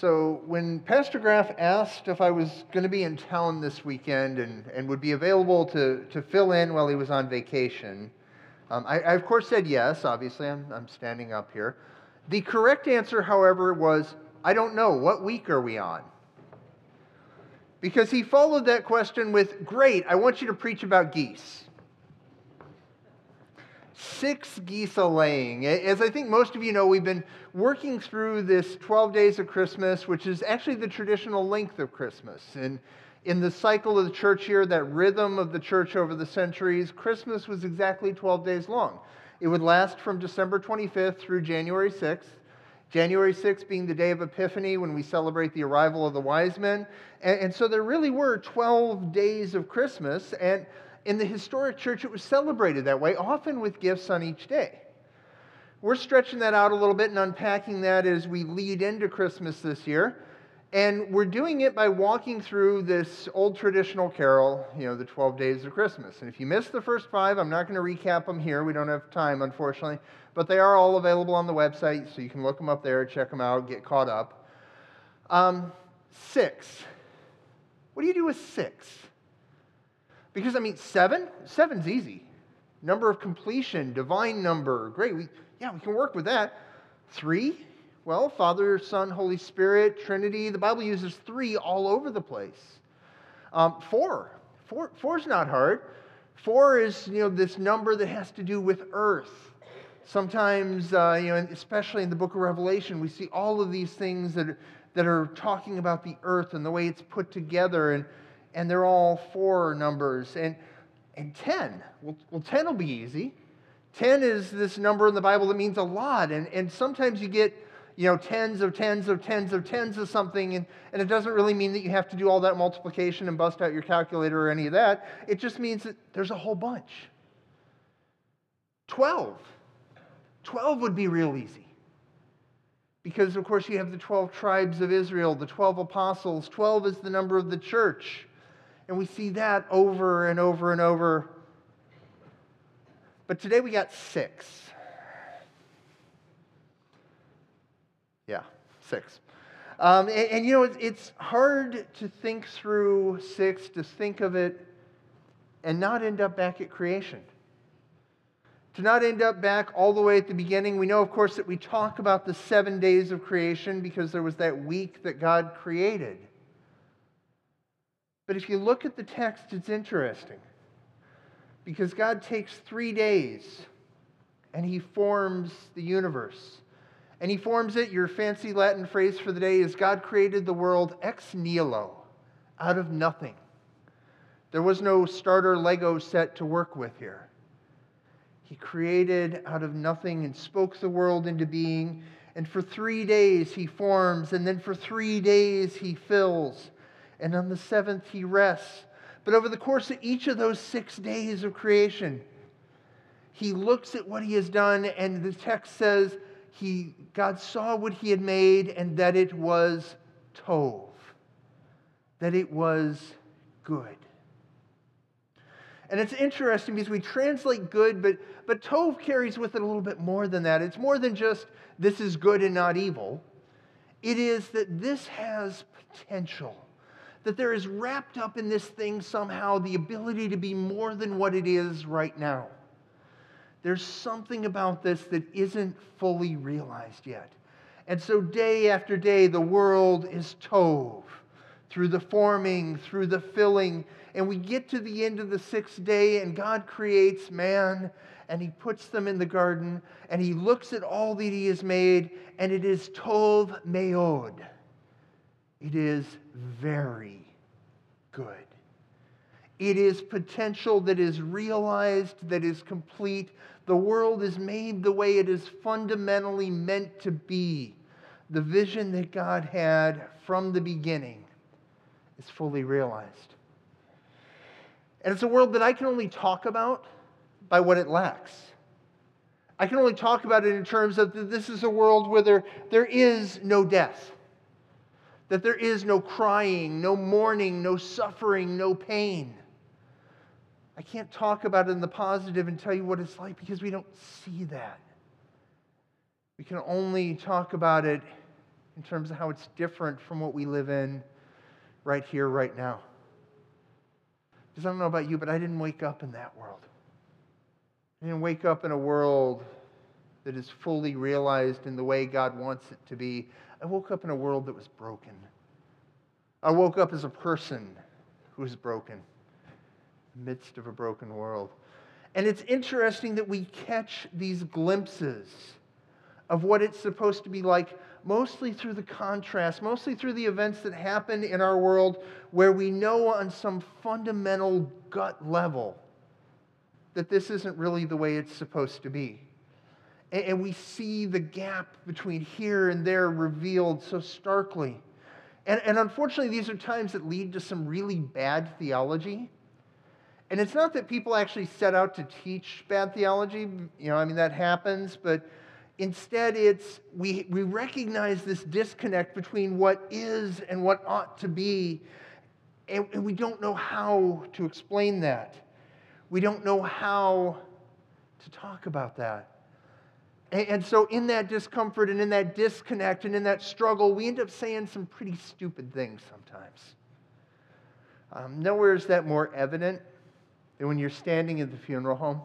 So when Pastor Graff asked if I was going to be in town this weekend and would be available to fill in while he was on vacation, I of course said yes. Obviously, I'm standing up here. The correct answer, however, was, I don't know. What week are we on? Because he followed that question with, great, I want you to preach about geese. 6 geese a-laying. As I think most of you know, we've been working through this 12 days of Christmas, which is actually the traditional length of Christmas. And in the cycle of the church year, that rhythm of the church over the centuries, Christmas was exactly 12 days long. It would last from December 25th through January 6th. January 6th being the day of Epiphany, when we celebrate the arrival of the wise men. And so there really were 12 days of Christmas, and in the historic church, it was celebrated that way, often with gifts on each day. We're stretching that out a little bit and unpacking that as we lead into Christmas this year. And we're doing it by walking through this old traditional carol, the 12 Days of Christmas. And if you missed the first 5, I'm not going to recap them here. We don't have time, unfortunately. But they are all available on the website, so you can look them up there, check them out, get caught up. 6. What do you do with 6? Because, 7? 7's easy. Number of completion, divine number. Great. We can work with that. 3? Well, Father, Son, Holy Spirit, Trinity. The Bible uses 3 all over the place. 4. 4's not hard. 4 is, this number that has to do with earth. Sometimes, especially in the book of Revelation, we see all of these things that are talking about the earth and the way it's put together, and they're all 4 numbers. And 10, well, 10 will be easy. 10 is this number in the Bible that means a lot, and sometimes you get, tens of tens of tens of tens of something, and it doesn't really mean that you have to do all that multiplication and bust out your calculator or any of that. It just means that there's a whole bunch. 12. 12 would be real easy. Because, of course, you have the 12 tribes of Israel, the 12 apostles. 12 is the number of the church. And we see that over and over and over. But today we got 6. Yeah, 6. It's hard to think through 6, to think of it, and not end up back at creation. To not end up back all the way at the beginning. We know, of course, that we talk about the 7 days of creation because there was that week that God created. But if you look at the text, it's interesting. Because God takes 3 days and He forms the universe. And He forms it, your fancy Latin phrase for the day is, God created the world ex nihilo, out of nothing. There was no starter Lego set to work with here. He created out of nothing and spoke the world into being. And for 3 days He forms, and then for 3 days He fills. And on the 7th He rests. But over the course of each of those 6 days of creation, He looks at what He has done, and the text says God saw what He had made, and that it was tov, that it was good. And it's interesting because we translate good, but tov carries with it a little bit more than that. It's more than just this is good and not evil. It is that this has potential. That there is wrapped up in this thing somehow the ability to be more than what it is right now. There's something about this that isn't fully realized yet. And so day after day, the world is tov. Through the forming, through the filling. And we get to the end of the 6th day, and God creates man, and He puts them in the garden, and He looks at all that He has made, and it is tov meod. It is very good. It is potential that is realized, that is complete. The world is made the way it is fundamentally meant to be. The vision that God had from the beginning is fully realized. And it's a world that I can only talk about by what it lacks. I can only talk about it in terms of this is a world where there is no death. That there is no crying, no mourning, no suffering, no pain. I can't talk about it in the positive and tell you what it's like because we don't see that. We can only talk about it in terms of how it's different from what we live in right here, right now. Because I don't know about you, but I didn't wake up in that world. I didn't wake up in a world that is fully realized in the way God wants it to be. I woke up in a world that was broken. I woke up as a person who was broken in the midst of a broken world. And it's interesting that we catch these glimpses of what it's supposed to be like, mostly through the contrast, mostly through the events that happen in our world where we know on some fundamental gut level that this isn't really the way it's supposed to be. And we see the gap between here and there revealed so starkly. And unfortunately, these are times that lead to some really bad theology. And it's not that people actually set out to teach bad theology. That happens. But instead, it's we recognize this disconnect between what is and what ought to be. And we don't know how to explain that. We don't know how to talk about that. And so in that discomfort and in that disconnect and in that struggle, we end up saying some pretty stupid things sometimes. Nowhere is that more evident than when you're standing at the funeral home.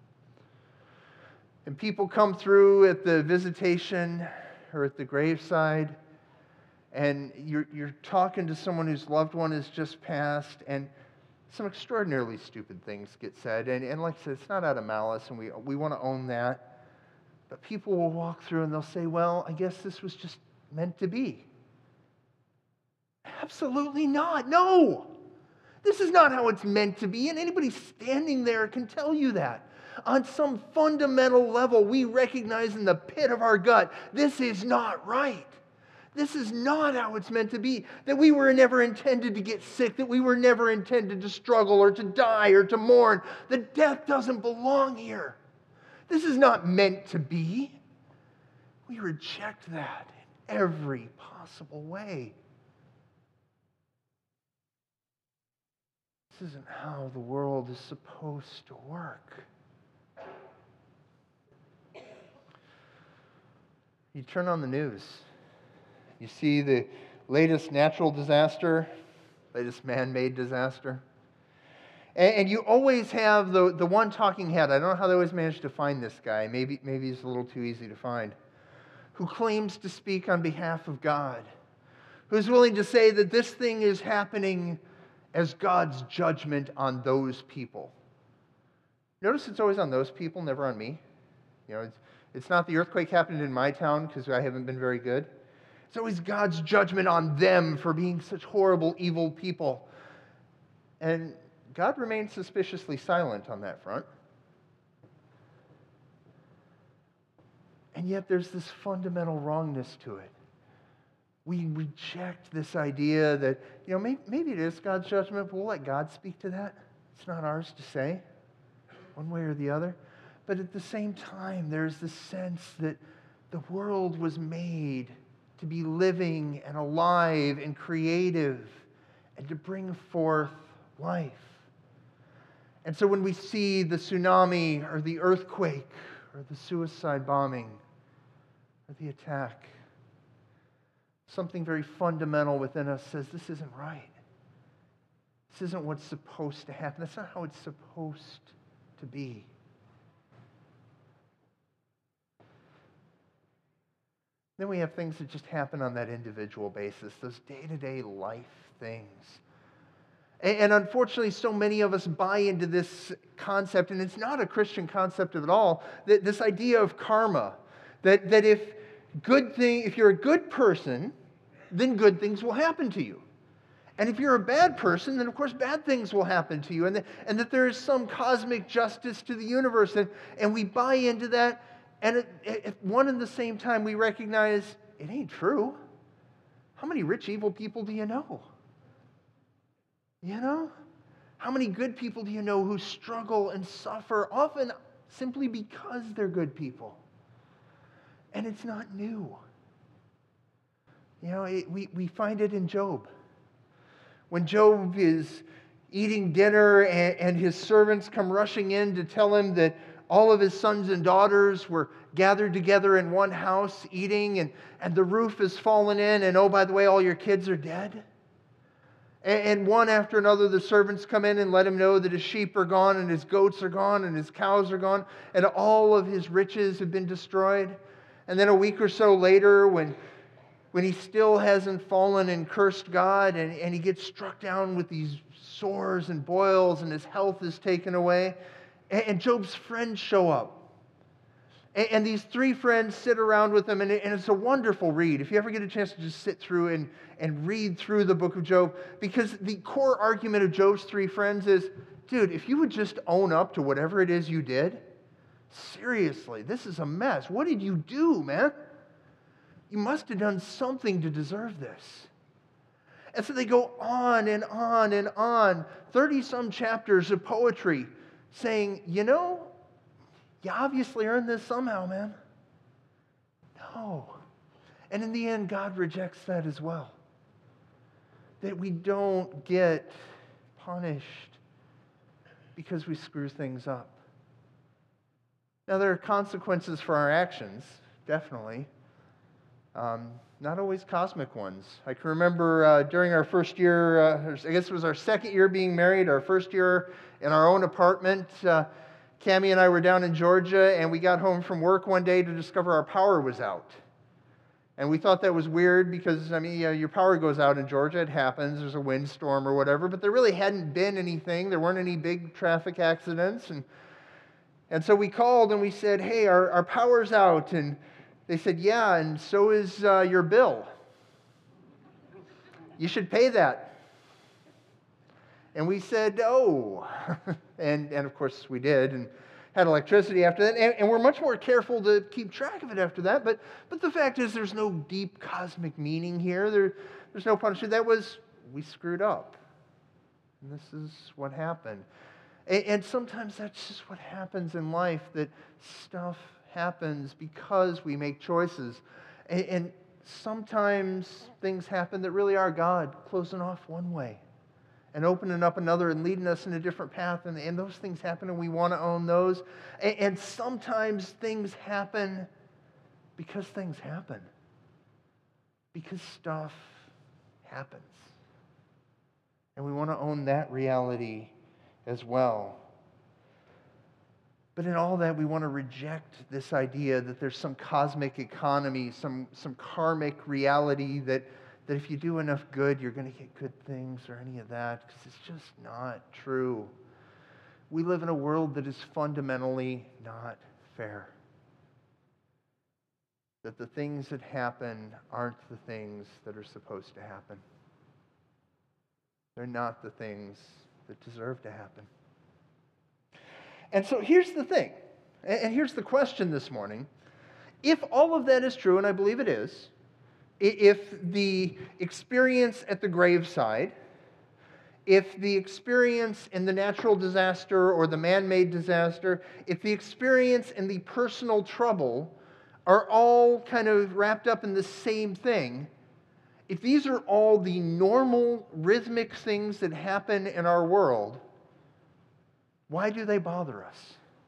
And people come through at the visitation or at the graveside, and you're talking to someone whose loved one has just passed, and some extraordinarily stupid things get said. And like I said, it's not out of malice, and we want to own that. But people will walk through and they'll say, well, I guess this was just meant to be. Absolutely not. No. This is not how it's meant to be. And anybody standing there can tell you that. On some fundamental level, we recognize in the pit of our gut, this is not right. This is not how it's meant to be. That we were never intended to get sick. That we were never intended to struggle or to die or to mourn. That death doesn't belong here. This is not meant to be. We reject that in every possible way. This isn't how the world is supposed to work. You turn on the news. You see the latest natural disaster, latest man-made disaster. And you always have the one talking head. I don't know how they always managed to find this guy. Maybe he's a little too easy to find. Who claims to speak on behalf of God. Who's willing to say that this thing is happening as God's judgment on those people. Notice it's always on those people, never on me. It's not the earthquake happened in my town because I haven't been very good. It's always God's judgment on them for being such horrible, evil people. And God remains suspiciously silent on that front. And yet there's this fundamental wrongness to it. We reject this idea that, maybe it is God's judgment, but we'll let God speak to that. It's not ours to say, one way or the other. But at the same time, there's this sense that the world was made to be living and alive and creative and to bring forth life. And so when we see the tsunami or the earthquake or the suicide bombing or the attack, something very fundamental within us says this isn't right. This isn't what's supposed to happen. That's not how it's supposed to be. Then we have things that just happen on that individual basis, those day-to-day life things. And unfortunately, so many of us buy into this concept, and it's not a Christian concept at all, this idea of karma, that if you're a good person, then good things will happen to you. And if you're a bad person, then of course bad things will happen to you, and that there is some cosmic justice to the universe, and we buy into that, and at one and the same time we recognize it ain't true. How many rich, evil people do you know? How many good people do you know who struggle and suffer, often simply because they're good people? And it's not new. We find it in Job. When Job is eating dinner and his servants come rushing in to tell him that all of his sons and daughters were gathered together in one house eating, and the roof has fallen in, and oh, by the way, all your kids are dead. And one after another, the servants come in and let him know that his sheep are gone, and his goats are gone, and his cows are gone, and all of his riches have been destroyed. And then a week or so later, when he still hasn't fallen and cursed God, and he gets struck down with these sores and boils, and his health is taken away, and Job's friends show up. And these three friends sit around with him, and it's a wonderful read. If you ever get a chance to just sit through and read through the book of Job, because the core argument of Job's three friends is, dude, if you would just own up to whatever it is you did, seriously, this is a mess. What did you do, man? You must have done something to deserve this. And so they go on and on and on, 30-some chapters of poetry saying, you obviously earned this somehow, man. No. And in the end, God rejects that as well. That we don't get punished because we screw things up. Now, there are consequences for our actions, definitely. Not always cosmic ones. I can remember during our first year, I guess it was our second year being married, our first year in our own apartment, Cammie and I were down in Georgia, and we got home from work one day to discover our power was out. And we thought that was weird because, your power goes out in Georgia. It happens. There's a windstorm or whatever. But there really hadn't been anything. There weren't any big traffic accidents. And so we called and we said, hey, our power's out. And they said, yeah, and so is your bill. You should pay that. And we said, oh. and of course we did, and had electricity after that. And we're much more careful to keep track of it after that. But the fact is there's no deep cosmic meaning here. There's no punishment. That was, we screwed up. And this is what happened. And sometimes that's just what happens in life, that stuff happens because we make choices. And sometimes things happen that really are God closing off one way and opening up another and leading us in a different path. And those things happen, and we want to own those. And sometimes things happen because things happen. Because stuff happens. And we want to own that reality as well. But in all that, we want to reject this idea that there's some cosmic economy, some karmic reality that if you do enough good, you're going to get good things or any of that, because it's just not true. We live in a world that is fundamentally not fair. That the things that happen aren't the things that are supposed to happen. They're not the things that deserve to happen. And so here's the thing, and here's the question this morning. If all of that is true, and I believe it is, if the experience at the graveside, if the experience in the natural disaster or the man-made disaster, if the experience and the personal trouble are all kind of wrapped up in the same thing, if these are all the normal rhythmic things that happen in our world, why do they bother us?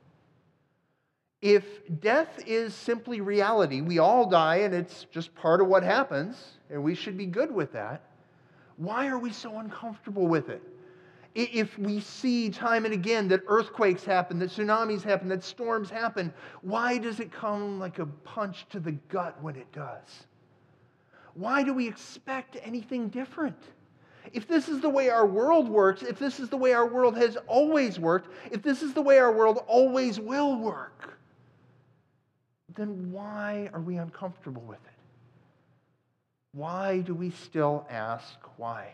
If death is simply reality, we all die and it's just part of what happens, and we should be good with that, why are we so uncomfortable with it? If we see time and again that earthquakes happen, that tsunamis happen, that storms happen, why does it come like a punch to the gut when it does? Why do we expect anything different? If this is the way our world works, if this is the way our world has always worked, if this is the way our world always will work, then why are we uncomfortable with it? Why do we still ask why?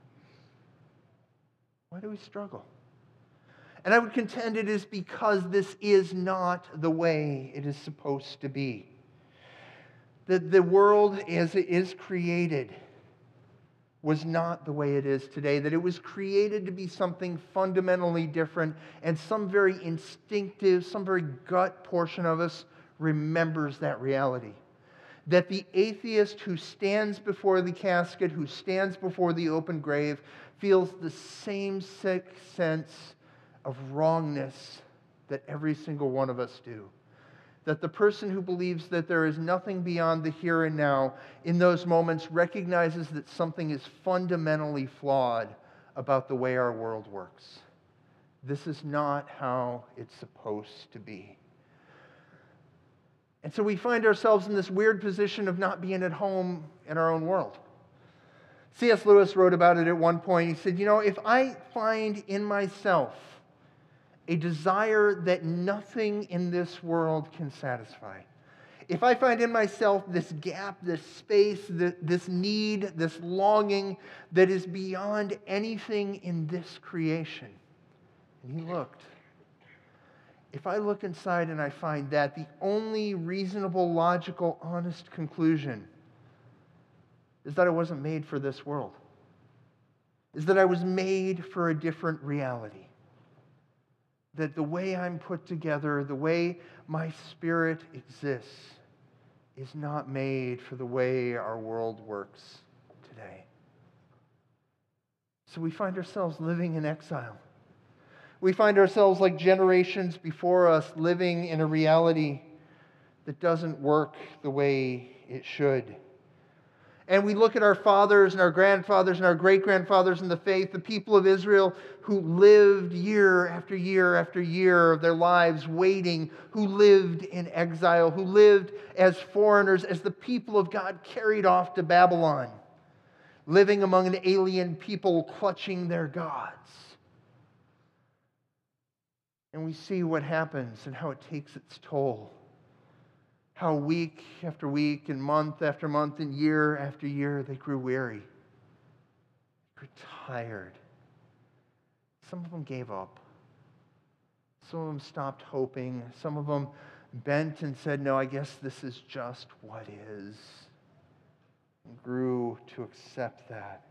Why do we struggle? And I would contend it is because this is not the way it is supposed to be. That the world as it is created was not the way it is today, that it was created to be something fundamentally different, and some very instinctive, some very gut portion of us remembers that reality. That the atheist who stands before the casket, who stands before the open grave, feels the same sick sense of wrongness that every single one of us do. That the person who believes that there is nothing beyond the here and now in those moments recognizes that something is fundamentally flawed about the way our world works. This is not how it's supposed to be. And so we find ourselves in this weird position of not being at home in our own world. C.S. Lewis wrote about it at one point. He said, if I find in myself a desire that nothing in this world can satisfy, if I find in myself this gap, this space, this need, this longing that is beyond anything in this creation, and he looked, if I look inside and I find that, the only reasonable, logical, honest conclusion is that I wasn't made for this world, is that I was made for a different reality. That the way I'm put together, the way my spirit exists, is not made for the way our world works today. So we find ourselves living in exile. We find ourselves like generations before us living in a reality that doesn't work the way it should. And we look at our fathers and our grandfathers and our great-grandfathers in the faith, the people of Israel who lived year after year after year of their lives waiting, who lived in exile, who lived as foreigners, as the people of God carried off to Babylon, living among an alien people clutching their gods. And we see what happens and how it takes its toll. How week after week and month after month and year after year they grew weary, grew tired. Some of them gave up. Some of them stopped hoping. Some of them bent and said, no, I guess this is just what is. And grew to accept that.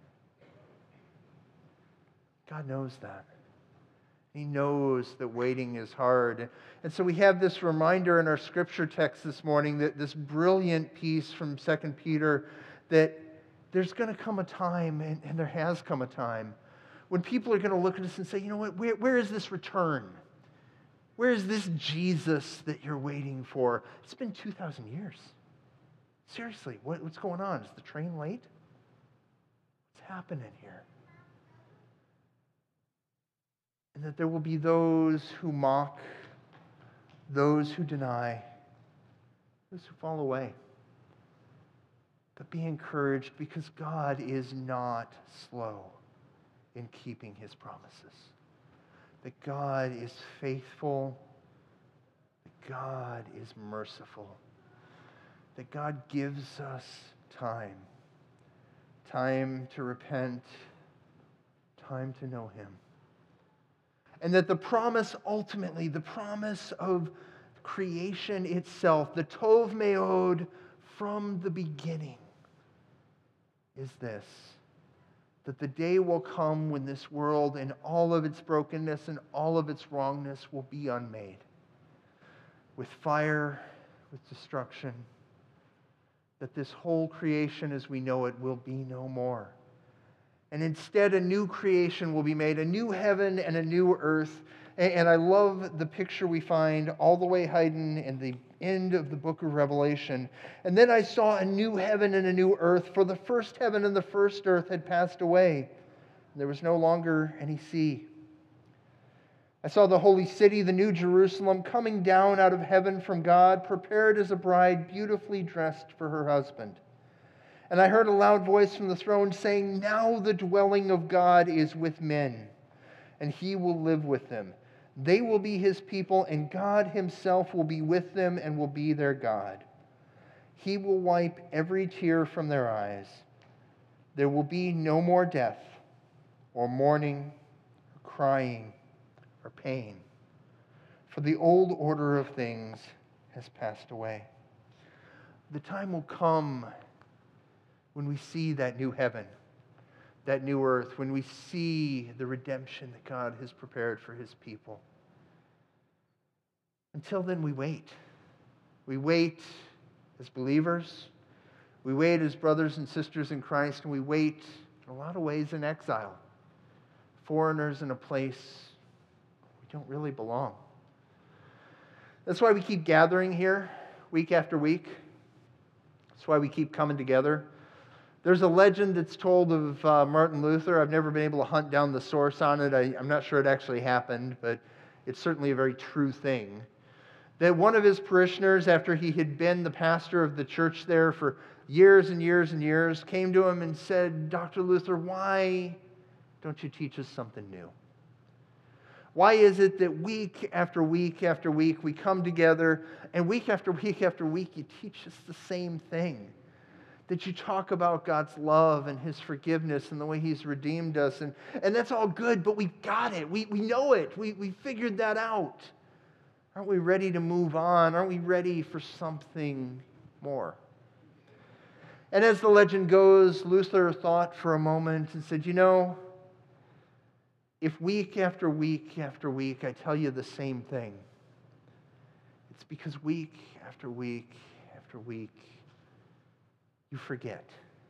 God knows that. He knows that waiting is hard. And so we have this reminder in our scripture text this morning, that this brilliant piece from 2 Peter, that there's going to come a time, and there has come a time, when people are going to look at us and say, you know what, where is this return? Where is this Jesus that you're waiting for? It's been 2,000 years. Seriously, what's going on? Is the train late? What's happening here? And that there will be those who mock, those who deny, those who fall away. But be encouraged, because God is not slow in keeping his promises. That God is faithful. That God is merciful. That God gives us time. Time to repent. Time to know him. And that the promise, ultimately, the promise of creation itself, the Tov Meod from the beginning, is this: that the day will come when this world and all of its brokenness and all of its wrongness will be unmade. With fire, with destruction, that this whole creation as we know it will be no more. And instead, a new creation will be made, a new heaven and a new earth. And I love the picture we find all the way hidden in the end of the book of Revelation. And then I saw a new heaven and a new earth, for the first heaven and the first earth had passed away. There was no longer any sea. I saw the holy city, the new Jerusalem, coming down out of heaven from God, prepared as a bride beautifully dressed for her husband. And I heard a loud voice from the throne saying, now the dwelling of God is with men, and he will live with them. They will be his people, and God himself will be with them and will be their God. He will wipe every tear from their eyes. There will be no more death, or mourning, or crying, or pain, for the old order of things has passed away. The time will come when we see that new heaven, that new earth, when we see the redemption that God has prepared for his people. Until then, we wait. We wait as believers. We wait as brothers and sisters in Christ, and we wait in a lot of ways in exile. Foreigners in a place we don't really belong. That's why we keep gathering here week after week. That's why we keep coming together. There's a legend that's told of Martin Luther. I've never been able to hunt down the source on it. I'm not sure it actually happened, but it's certainly a very true thing. That one of his parishioners, after he had been the pastor of the church there for years and years and years, came to him and said, Dr. Luther, why don't you teach us something new? Why is it that week after week after week we come together and week after week after week you teach us the same thing? That you talk about God's love and His forgiveness and the way He's redeemed us. And that's all good, but we got it. We know it. We figured that out. Aren't we ready to move on? Aren't we ready for something more? And as the legend goes, Luther thought for a moment and said, if week after week after week I tell you the same thing, it's because week after week after week you forget.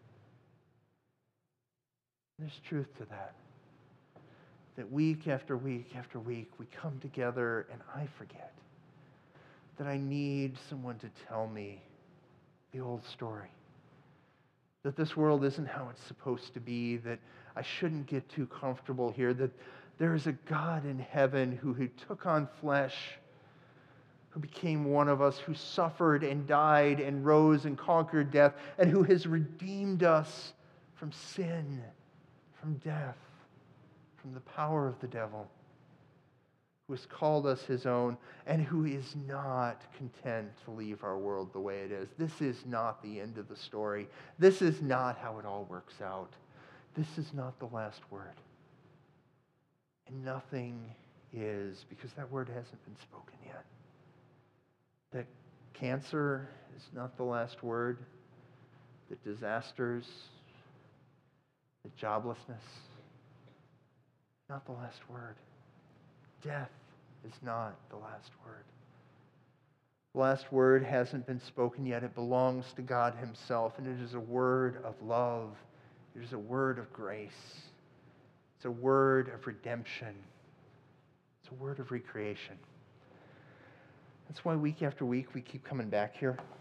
There's truth to that. That week after week after week we come together and I forget. That I need someone to tell me the old story. That this world isn't how it's supposed to be. That I shouldn't get too comfortable here. That there is a God in heaven who took on flesh, who became one of us, who suffered and died and rose and conquered death, and who has redeemed us from sin, from death, from the power of the devil, who has called us His own, and who is not content to leave our world the way it is. This is not the end of the story. This is not how it all works out. This is not the last word. And nothing is, because that word hasn't been spoken yet. That cancer is not the last word, that disasters, that joblessness, not the last word. Death is not the last word. The last word hasn't been spoken yet. It belongs to God Himself, and it is a word of love. It is a word of grace. It's a word of redemption. It's a word of recreation. That's why week after week we keep coming back here.